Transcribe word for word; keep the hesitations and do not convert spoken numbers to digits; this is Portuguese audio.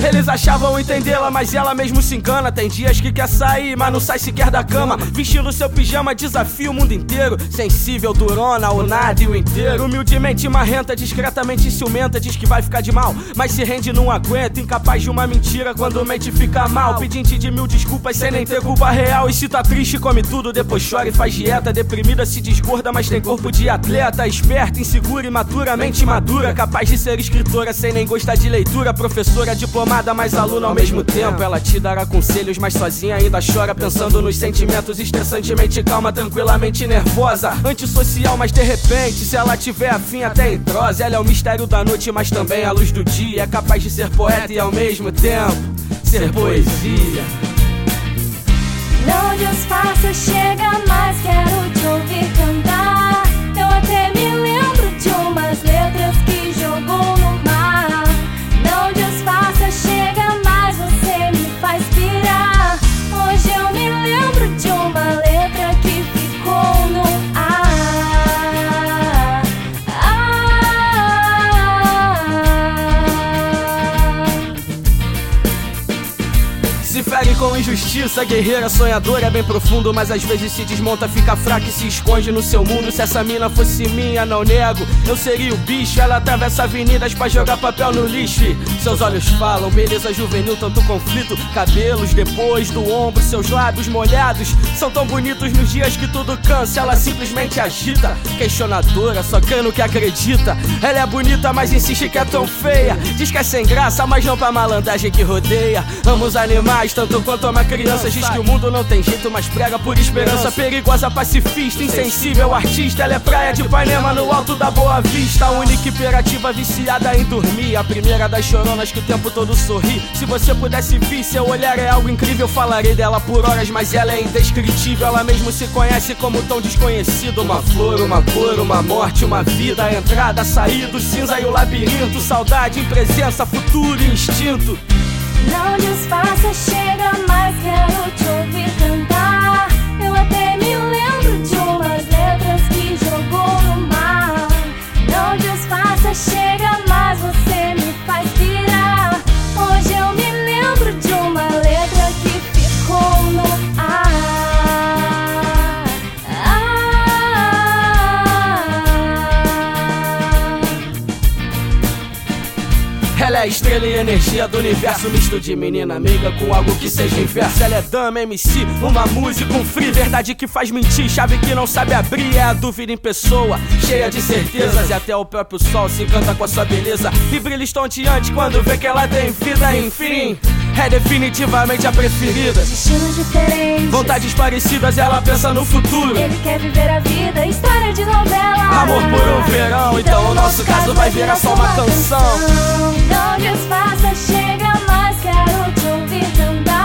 Eles achavam entendê-la, mas ela mesmo se engana. Tem dias que quer sair, mas não sai sequer da cama. Vestindo seu pijama, desafia o mundo inteiro. Sensível, durona, o nada e o inteiro. Humildemente marrenta, discretamente ciumenta. Diz que vai ficar de mal, mas se rende, não aguenta. Incapaz de uma mentira quando mente fica mal. Pedinte de mil desculpas sem nem ter culpa real. E se tá triste, come tudo, depois chora e faz dieta. Deprimida, se desgorda, mas tem corpo de atleta. Esperta, insegura, imaturamente madura. Capaz de ser escritora sem nem gostar de leitura. Professora, diplomada, mas aluna ao mesmo tempo. Ela te dará conselhos, mas sozinha ainda chora. Pensando nos sentimentos, estressantemente calma, tranquilamente nervosa. Antissocial, mas de repente, se ela tiver afim até entrosa. Ela é o mistério da noite, mas também a luz do dia. É capaz de ser poeta e ao mesmo tempo ser poesia. Não disfarça, chega mais, quero te ouvir cantar. Eu até me lembro de umas letras que jogou no mar. Não disfarça, chega mais, você me faz pirar. Hoje eu me lembro de uma letra que ficou no ar. Se fere com injustiça, guerreira, sonhadora, é bem profundo, mas às vezes se desmonta, fica fraca e se esconde no seu mundo. Se essa mina fosse minha, não nego, eu seria o bicho. Ela atravessa avenidas pra jogar papel no lixo. Seus olhos falam, beleza juvenil, tanto conflito. Cabelos depois do ombro, seus lábios molhados são tão bonitos nos dias que tudo cansa. Ela simplesmente agita, questionadora, só crê no que acredita. Ela é bonita, mas insiste que é tão feia. Diz que é sem graça, mas não pra malandragem que rodeia. Amo os animais tanto quanto uma criança. Diz que o mundo não tem jeito, mas prega por esperança. Perigosa, pacifista, insensível, artista. Ela é praia de Ipanema no alto da Boa Vista. Única imperativa, viciada em dormir. A primeira das choronas que o tempo todo sorri. Se você pudesse vir, seu olhar é algo incrível. Falarei dela por horas, mas ela é indescritível. Ela mesmo se conhece como tão desconhecido. Uma flor, uma cor, uma morte, uma vida. A entrada, a saída, o cinza e o labirinto. Saudade, presença, futuro e instinto. Não disfarça, chega mais, quero te ouvir cantar. Eu até me lembro de umas letras que jogou no mar. Não disfarça, chega mais, você me faz pirar. Hoje eu me lembro de uma letra que ficou no ar. Ela é a estrela e energia do universo. Misto de menina amiga com algo que seja inverso. Ela é dama, M C, uma música, um free. Verdade que faz mentir, chave que não sabe abrir. É a dúvida em pessoa, cheia de certezas. E até o próprio sol se encanta com a sua beleza. E brilha estonteante quando vê que ela tem vida. Enfim, é definitivamente a preferida. Destinos diferentes, vontades parecidas, ela pensa no futuro. Ele quer viver a vida, história de novela. Amor por um verão, então o nosso caso vai virar só uma canção. Não disfarça, chega mais, quero te ouvir cantar.